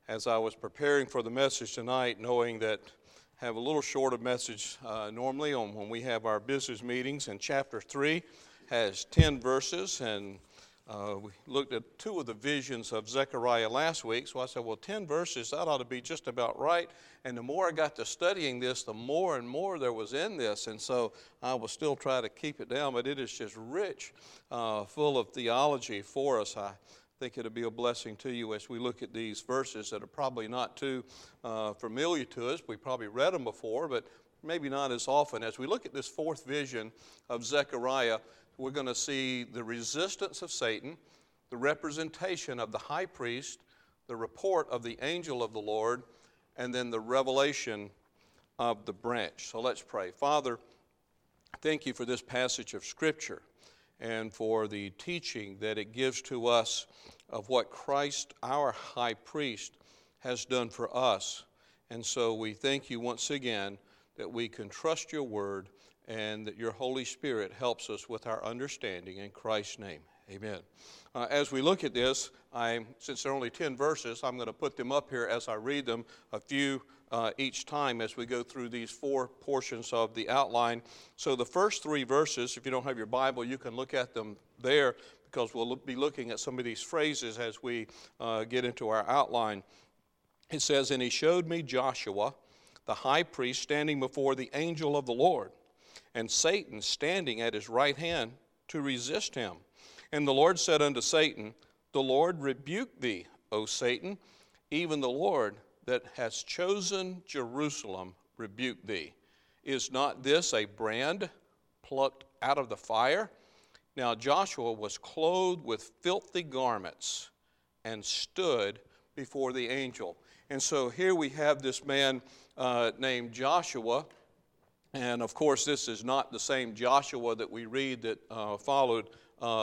as I was preparing for the message tonight, knowing that I have a little shorter message normally on when we have our business meetings, and chapter 3 has 10 verses, and we looked at two of the visions of Zechariah last week, so I said, well, 10 verses, that ought to be just about right. And the more I got to studying this, the more and more there was in this, and so I will still try to keep it down, but it is just rich, full of theology for us. I think it'll be a blessing to you as we look at these verses that are probably not too familiar to us. We probably read them before, but maybe not as often. As we look at this fourth vision of Zechariah, we're going to see the resistance of Satan, the representation of the high priest, the report of the angel of the Lord, and then the revelation of the branch. So let's pray. Father, thank you for this passage of Scripture and for the teaching that it gives to us of what Christ, our high priest, has done for us. And so we thank you once again that we can trust your word and that your Holy Spirit helps us with our understanding. In Christ's name, amen. As we look at this, since there are only 10 verses, I'm going to put them up here as I read them, a few each time as we go through these four portions of the outline. So the first three verses, if you don't have your Bible, you can look at them there because we'll be looking at some of these phrases as we get into our outline. It says, "And he showed me Joshua, the high priest, standing before the angel of the Lord, and Satan standing at his right hand to resist him. And the Lord said unto Satan, The Lord rebuke thee, O Satan, even the Lord that has chosen Jerusalem rebuke thee. Is not this a brand plucked out of the fire? Now Joshua was clothed with filthy garments and stood before the angel." And so here we have this man named Joshua. And of course, this is not the same Joshua that we read that followed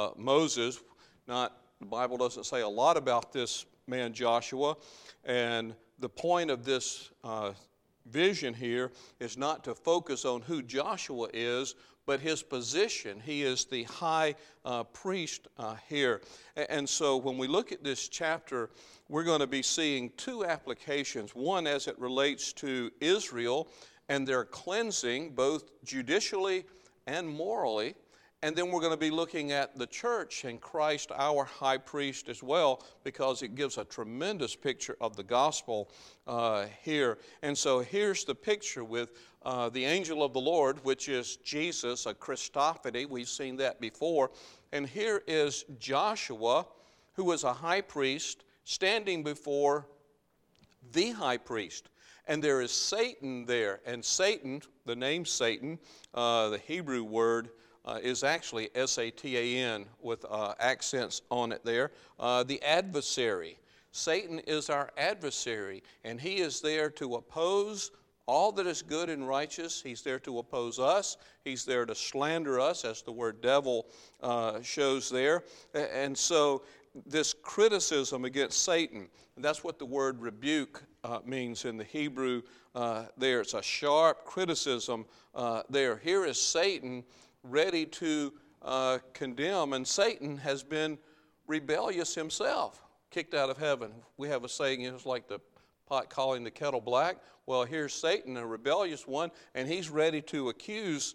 Moses. The Bible doesn't say a lot about this man Joshua. And the point of this vision here is not to focus on who Joshua is, but his position. He is the high priest here. And so when we look at this chapter, we're going to be seeing two applications. One as it relates to Israel and their cleansing, both judicially and morally. And then we're going to be looking at the church and Christ, our high priest, as well, because it gives a tremendous picture of the gospel here. And so here's the picture with the angel of the Lord, which is Jesus, a Christophany. We've seen that before. And here is Joshua, who is a high priest, standing before the high priest. And there is Satan there. And Satan, the name Satan, the Hebrew word, is actually S-A-T-A-N with accents on it there. The adversary. Satan is our adversary, and he is there to oppose all that is good and righteous. He's there to oppose us. He's there to slander us, as the word devil shows there. And so this criticism against Satan, and that's what the word rebuke means in the Hebrew there. It's a sharp criticism there. Here is Satan ready to condemn, and Satan has been rebellious himself, kicked out of heaven. We have a saying, it's like the pot calling the kettle black. Well, here's Satan, a rebellious one, and he's ready to accuse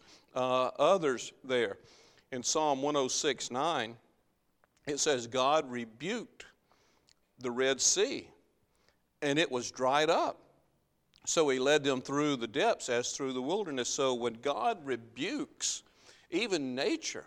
others there. In Psalm 106:9, it says, God rebuked the Red Sea, and it was dried up. So he led them through the depths as through the wilderness. So when God rebukes, even nature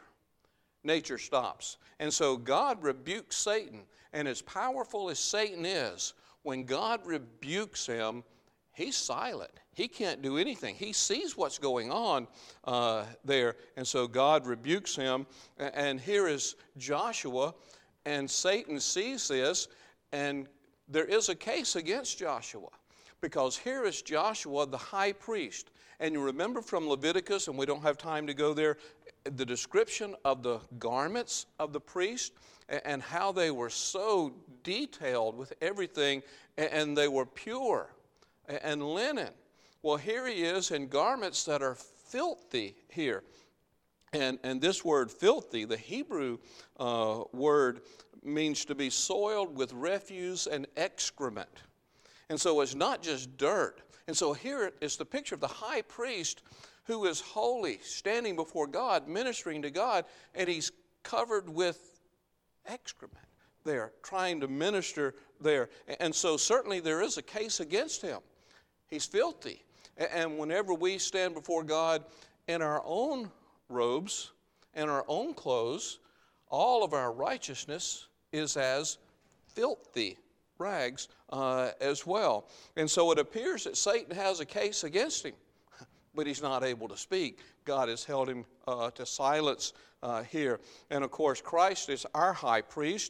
stops. And so God rebukes Satan. And as powerful as Satan is, when God rebukes him, he's silent. He can't do anything. He sees what's going on there. And so God rebukes him. And here is Joshua. And Satan sees this. And there is a case against Joshua. Because here is Joshua, the high priest. And you remember from Leviticus, and we don't have time to go there, the description of the garments of the priest and how they were so detailed with everything, and they were pure and linen. Well, here he is in garments that are filthy here. And this word filthy, the Hebrew word, means to be soiled with refuse and excrement. And so it's not just dirt. And so here is the picture of the high priest who is holy, standing before God, ministering to God, and he's covered with excrement there, trying to minister there. And so certainly there is a case against him. He's filthy. And whenever we stand before God in our own robes and our own clothes, all of our righteousness is as filthy rags as well. And so it appears that Satan has a case against him, but he's not able to speak. God has held him to silence here. And of course, Christ is our high priest,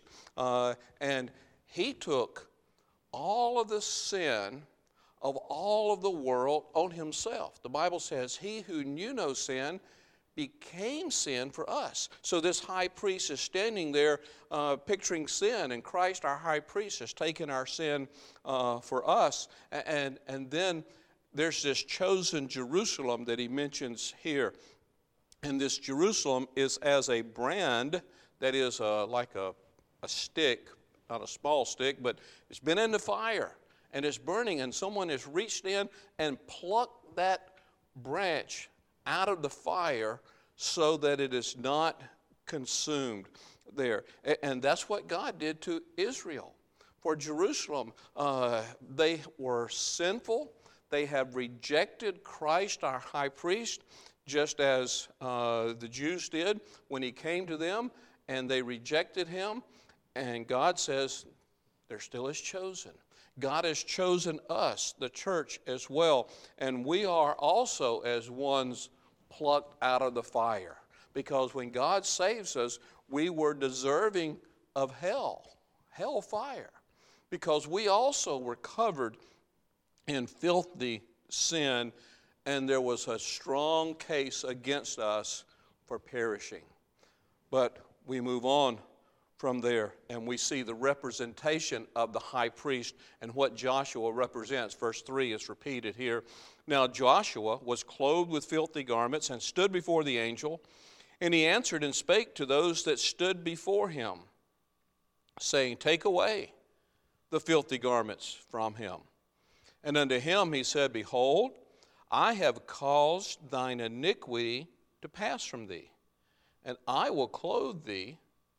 and he took all of the sin of all of the world on himself. The Bible says, he who knew no sin became sin for us. So this high priest is standing there picturing sin, and Christ, our high priest, has taken our sin for us. And then there's this chosen Jerusalem that he mentions here. And this Jerusalem is as a brand that is like a stick, not a small stick, but it's been in the fire and it's burning, and someone has reached in and plucked that branch out of the fire so that it is not consumed there. And that's what God did to Israel. For Jerusalem, they were sinful. They have rejected Christ, our high priest, just as the Jews did when he came to them, and they rejected him. And God says, there still is chosen. God has chosen us, the church, as well. And we are also as ones plucked out of the fire. Because when God saves us, we were deserving of hellfire. Because we also were covered in filthy sin, and there was a strong case against us for perishing. But we move on from there, and we see the representation of the high priest and what Joshua represents. Verse 3 is repeated here. Now Joshua was clothed with filthy garments and stood before the angel, and he answered and spake to those that stood before him, saying, Take away the filthy garments from him. And unto him he said, Behold, I have caused thine iniquity to pass from thee, and I will clothe thee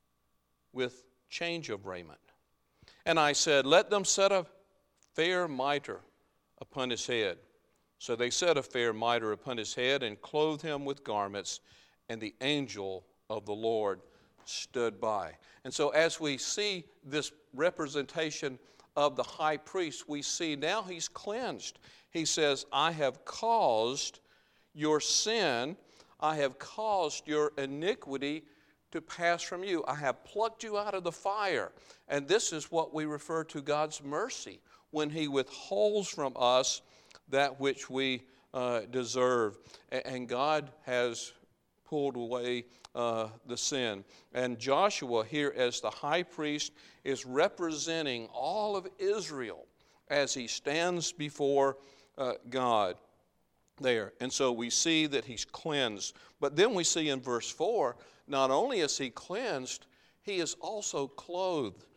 with change of raiment. And I said, Let them set a fair mitre upon his head. So they set a fair mitre upon his head and clothed him with garments, and the angel of the Lord stood by. And so as we see this representation of the high priest, we see now he's cleansed. He says, I have caused your sin, I have caused your iniquity to pass from you. I have plucked you out of the fire. And this is what we refer to God's mercy, when he withholds from us that which we deserve. And God has pulled away the sin. And Joshua here as the high priest is representing all of Israel as he stands before God there. And so we see that he's cleansed. But then we see in verse 4, not only is he cleansed, he is also clothed.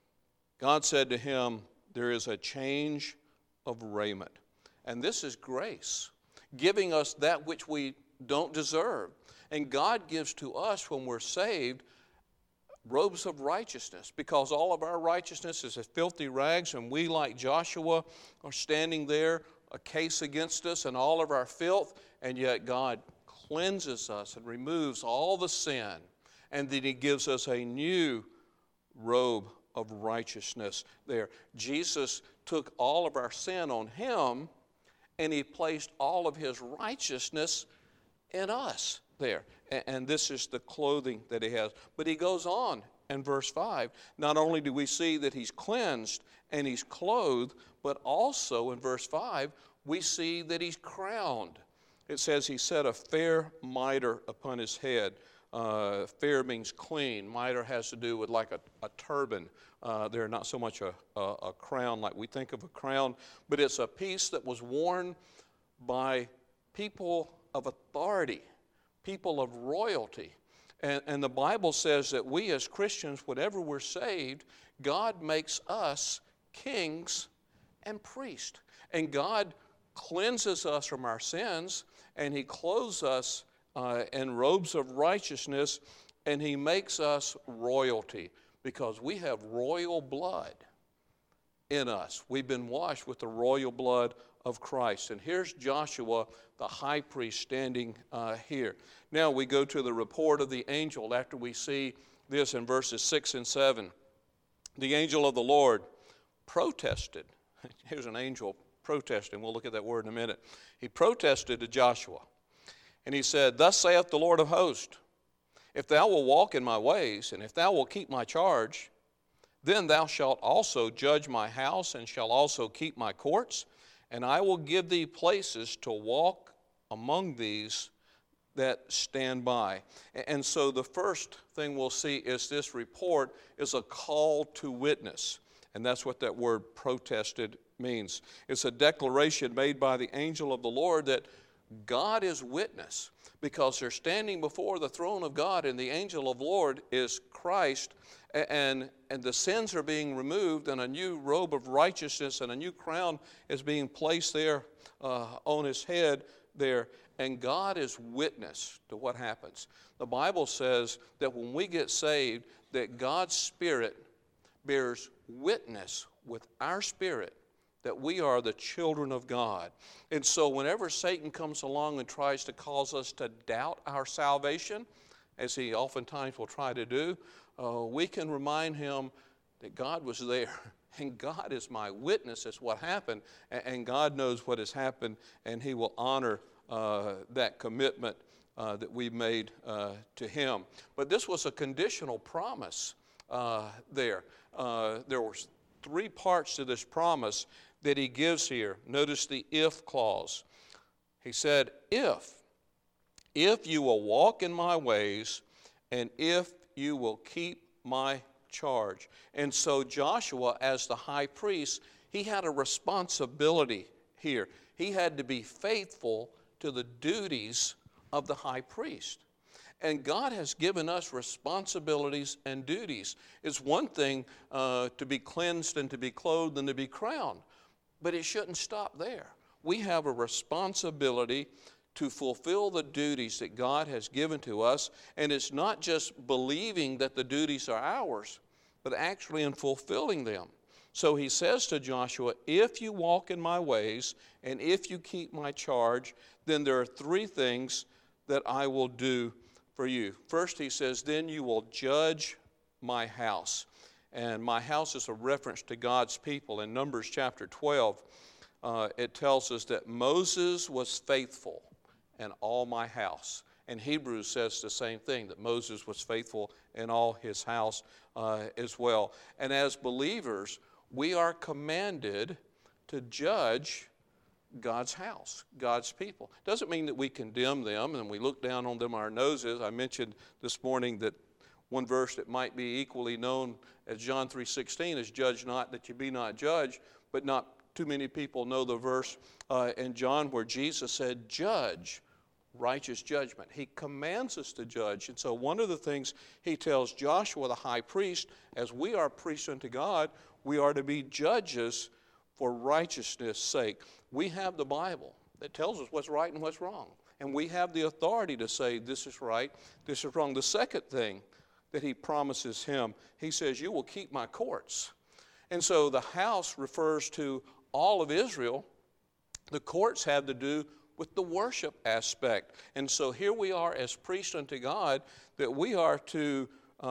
God said to him, there is a change of raiment. And this is grace, giving us that which we don't deserve. And God gives to us when we're saved robes of righteousness, because all of our righteousness is as filthy rags, and we, like Joshua, are standing there, a case against us and all of our filth, and yet God cleanses us and removes all the sin, and then he gives us a new robe of righteousness there. Jesus took all of our sin on him, and he placed all of his righteousness in us there. And this is the clothing that he has. But he goes on in verse 5. Not only do we see that he's cleansed and he's clothed, but also in verse 5, we see that he's crowned. It says he set a fair mitre upon his head. Fair means clean. Mitre has to do with like a turban. They're not so much a crown like we think of a crown, but it's a piece that was worn by people of authority, people of royalty. And the Bible says that we as Christians, whenever we're saved, God makes us kings and priest. And God cleanses us from our sins, and he clothes us in robes of righteousness, and he makes us royalty because we have royal blood in us. We've been washed with the royal blood of Christ. And here's Joshua, the high priest, standing here. Now we go to the report of the angel after we see this in verses 6 and 7. The angel of the Lord protested. Here's an angel protesting. We'll look at that word in a minute. He protested to Joshua, and he said, "Thus saith the Lord of hosts, if thou wilt walk in my ways, and if thou wilt keep my charge, then thou shalt also judge my house, and shalt also keep my courts, and I will give thee places to walk among these that stand by." And so the first thing we'll see is this report is a call to witness. And that's what that word protested means. It's a declaration made by the angel of the Lord that God is witness, because they're standing before the throne of God, and the angel of the Lord is Christ, and the sins are being removed, and a new robe of righteousness and a new crown is being placed there on his head there, and God is witness to what happens. The Bible says that when we get saved, that God's Spirit bears witness with our spirit that we are the children of God. And so whenever Satan comes along and tries to cause us to doubt our salvation, as he oftentimes will try to do, we can remind him that God was there, and God is my witness as what happened, and God knows what has happened, and he will honor that commitment that we made to him. But this was a conditional promise there. There were three parts to this promise that he gives here. Notice the if clause. He said, if you will walk in my ways, and if you will keep my charge. And so Joshua, as the high priest, he had a responsibility here. He had to be faithful to the duties of the high priest. And God has given us responsibilities and duties. It's one thing to be cleansed and to be clothed and to be crowned, but it shouldn't stop there. We have a responsibility to fulfill the duties that God has given to us, and it's not just believing that the duties are ours, but actually in fulfilling them. So he says to Joshua, if you walk in my ways and if you keep my charge, then there are three things that I will do for you. First, he says, then you will judge my house. And my house is a reference to God's people. In Numbers chapter 12, it tells us that Moses was faithful in all my house. And Hebrews says the same thing, that Moses was faithful in all his house as well. And as believers, we are commanded to judge God's house, God's people. Doesn't mean that we condemn them and we look down on them our noses. I mentioned this morning that one verse that might be equally known as John 3:16 is judge not that you be not judged, but not too many people know the verse in John where Jesus said, judge, righteous judgment. He commands us to judge. And so one of the things he tells Joshua, the high priest, as we are priests unto God, we are to be judges for righteousness' sake. We have the Bible that tells us what's right and what's wrong. And we have the authority to say this is right, this is wrong. The second thing that he promises him, he says, you will keep my courts. And so the house refers to all of Israel. The courts have to do with the worship aspect. And so here we are as priests unto God, that we are to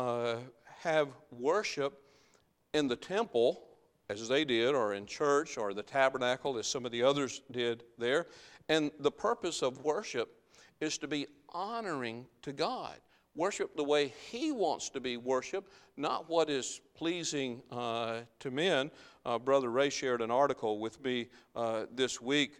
have worship in the temple, as they did, or in church, or the tabernacle, as some of the others did there. And the purpose of worship is to be honoring to God. Worship the way he wants to be worshiped, not what is pleasing to men. Brother Ray shared an article with me this week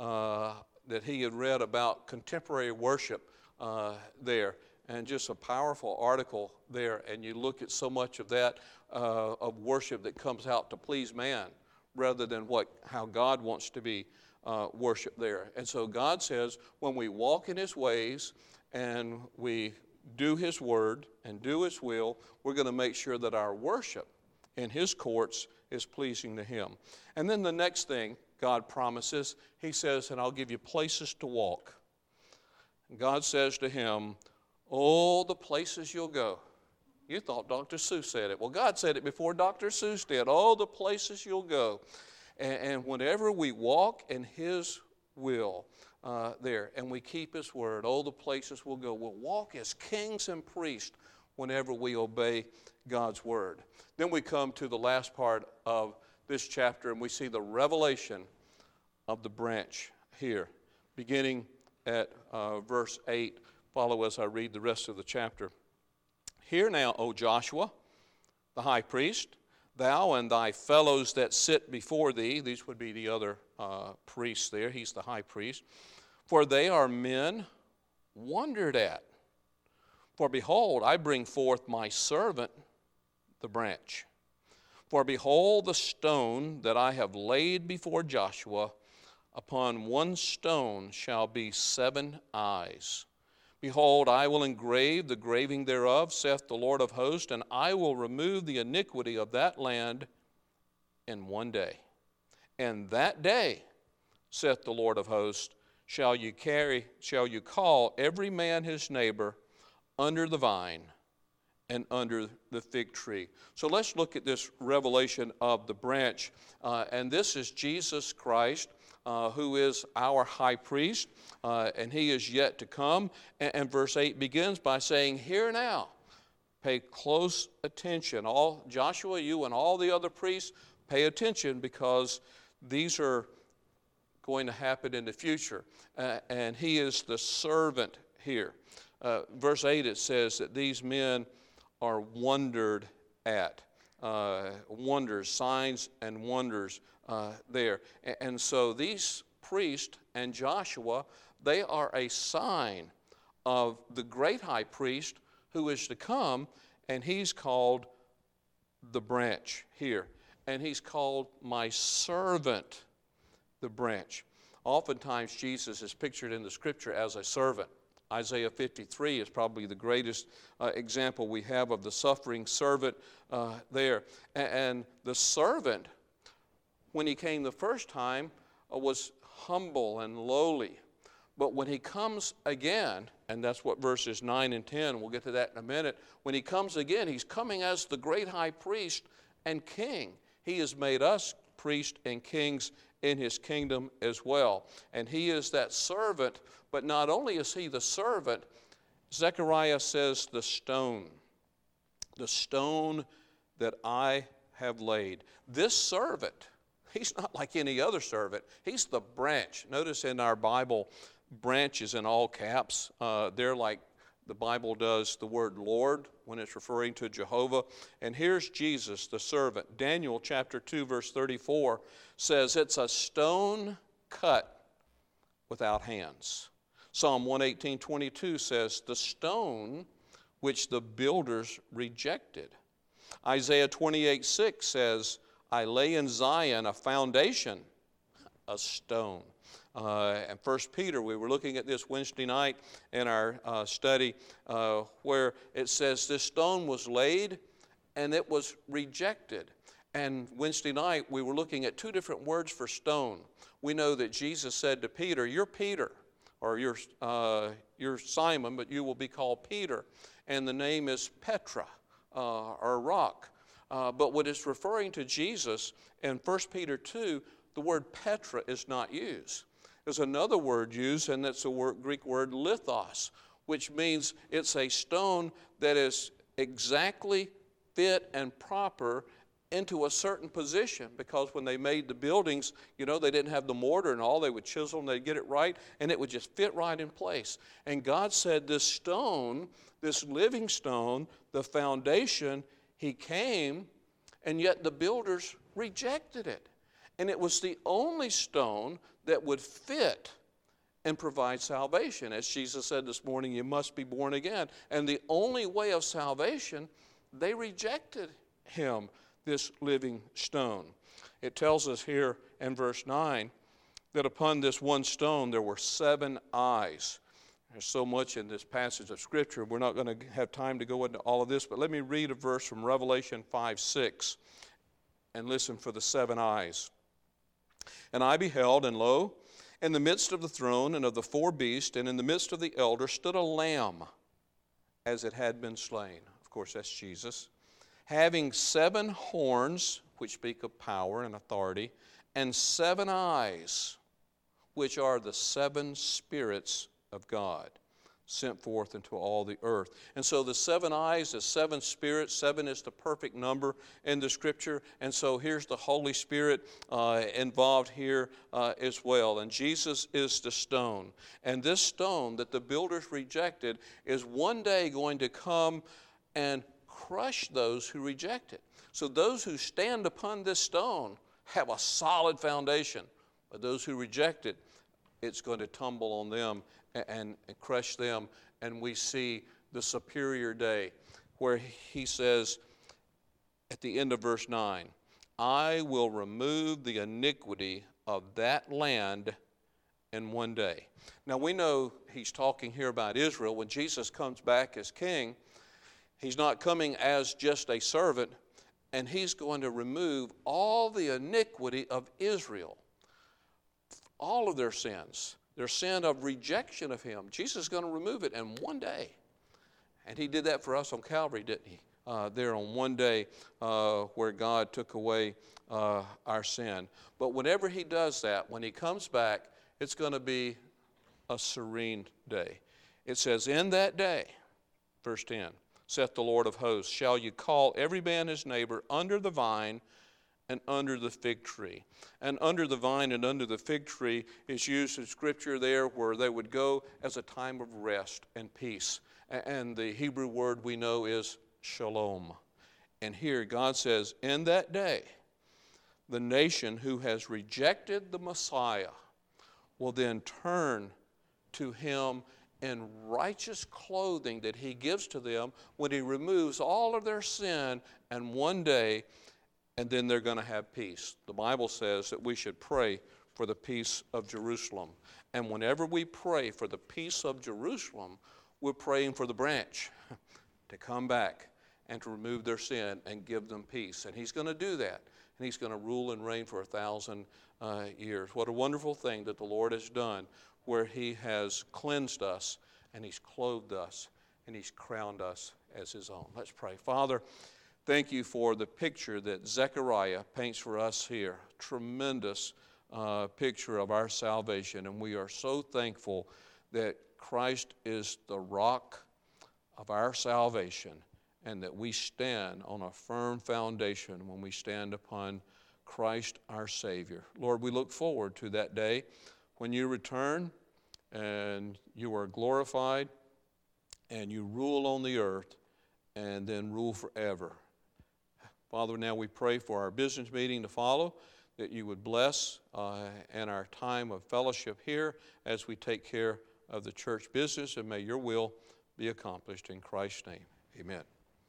that he had read about contemporary worship there. And just a powerful article there. And you look at so much of that, of worship that comes out to please man rather than how God wants to be worshiped there. And so God says when we walk in his ways and we do his word and do his will, we're going to make sure that our worship in his courts is pleasing to him. And then the next thing God promises, he says, and I'll give you places to walk. God says to him, oh, the places you'll go. You thought Dr. Seuss said it. Well, God said it before Dr. Seuss did. Oh, the places you'll go. And whenever we walk in his will there, and we keep his word, oh, the places we'll go. We'll walk as kings and priests whenever we obey God's word. Then we come to the last part of this chapter, and we see the revelation of the branch here, beginning at verse 8. Follow as I read the rest of the chapter. Hear now, O Joshua, the high priest, thou and thy fellows that sit before thee. These would be the other priests there. He's the high priest. For they are men wondered at. For behold, I bring forth my servant, the branch. For behold, the stone that I have laid before Joshua, upon one stone shall be 7 eyes. Behold, I will engrave the graving thereof, saith the Lord of hosts, and I will remove the iniquity of that land in one day. And that day, saith the Lord of hosts, shall you call every man his neighbor under the vine and under the fig tree. So let's look at this revelation of the branch. And this is Jesus Christ, who is our high priest, and he is yet to come. And verse 8 begins by saying, hear now, pay close attention. All Joshua, you and all the other priests, pay attention, because these are going to happen in the future. And he is the servant here. Verse 8, it says that these men are wondered at. Wonders, signs and wonders there. And so these priests and Joshua, they are a sign of the great high priest who is to come, and he's called the branch here. And he's called my servant, the branch. Oftentimes Jesus is pictured in the scripture as a servant. Isaiah 53 is probably the greatest example we have of the suffering servant there. And the servant, when he came the first time, was humble and lowly. But when he comes again, and that's what verses 9 and 10, we'll get to that in a minute. When he comes again, he's coming as the great high priest and king. He has made us priests and kings in his kingdom as well. And he is that servant, but not only is he the servant, Zechariah says the stone that I have laid. This servant, he's not like any other servant. He's the branch. Notice in our Bible, branch is in all caps. They're like the Bible does the word Lord when it's referring to Jehovah. And here's Jesus, the servant. Daniel chapter 2, verse 34 says it's a stone cut without hands. Psalm 118:22 says the stone which the builders rejected. Isaiah 28:6 says, I lay in Zion a foundation, a stone. And 1 Peter, we were looking at this Wednesday night in our study, where it says this stone was laid and it was rejected. And Wednesday night we were looking at 2 different words for stone. We know that Jesus said to Peter, you're Peter, or you're Simon, but you will be called Peter. And the name is Petra, or rock. But what it's referring to Jesus in 1 Peter 2, the word Petra is not used. There's another word used, and that's the Greek word lithos, which means it's a stone that is exactly fit and proper into a certain position, because when they made the buildings, they didn't have the mortar and all. They would chisel and they'd get it right, and it would just fit right in place. And God said this stone, this living stone, the foundation, he came, and yet the builders rejected it. And it was the only stone that would fit and provide salvation. As Jesus said this morning, you must be born again. And the only way of salvation, they rejected him, this living stone. It tells us here in verse 9 that upon this one stone there were 7 eyes. There's so much in this passage of Scripture. We're not going to have time to go into all of this, but let me read a verse from Revelation 5:6 and listen for the 7 eyes. And I beheld, and lo, in the midst of the throne and of the 4 beasts, and in the midst of the elders, stood a lamb, as it had been slain. Of course, that's Jesus. Having 7 horns, which speak of power and authority, and 7 eyes, which are the 7 spirits of God, sent forth into all the earth. And so the 7 eyes, the 7 spirits, 7 is the perfect number in the Scripture. And so here's the Holy Spirit involved here as well. And Jesus is the stone. And this stone that the builders rejected is one day going to come and crush those who reject it. So those who stand upon this stone have a solid foundation. But those who reject it, it's going to tumble on them and crush them. And we see the superior day where he says at the end of verse 9, I will remove the iniquity of that land in one day. Now we know he's talking here about Israel. When Jesus comes back as king, he's not coming as just a servant, and he's going to remove all the iniquity of Israel, all of their sins. Their sin of rejection of him. Jesus is going to remove it in one day. And he did that for us on Calvary, didn't he? There on one day where God took away our sin. But whenever he does that, when he comes back, it's going to be a serene day. It says, in that day, verse 10, saith the Lord of hosts, shall you call every man his neighbor under the vine and under the fig tree. And under the vine and under the fig tree is used in Scripture there where they would go as a time of rest and peace. And the Hebrew word we know is shalom. And here God says, in that day, the nation who has rejected the Messiah will then turn to him in righteous clothing that he gives to them when he removes all of their sin, and one day, and then they're going to have peace. The Bible says that we should pray for the peace of Jerusalem. And whenever we pray for the peace of Jerusalem, we're praying for the branch to come back and to remove their sin and give them peace. And he's going to do that. And he's going to rule and reign for 1,000 years. What a wonderful thing that the Lord has done, where he has cleansed us and he's clothed us and he's crowned us as his own. Let's pray. Father, thank you for the picture that Zechariah paints for us here. Tremendous picture of our salvation. And we are so thankful that Christ is the rock of our salvation and that we stand on a firm foundation when we stand upon Christ our Savior. Lord, we look forward to that day when you return and you are glorified and you rule on the earth and then rule forever. Father, now we pray for our business meeting to follow, that you would bless in our time of fellowship here as we take care of the church business, and may your will be accomplished in Christ's name. Amen.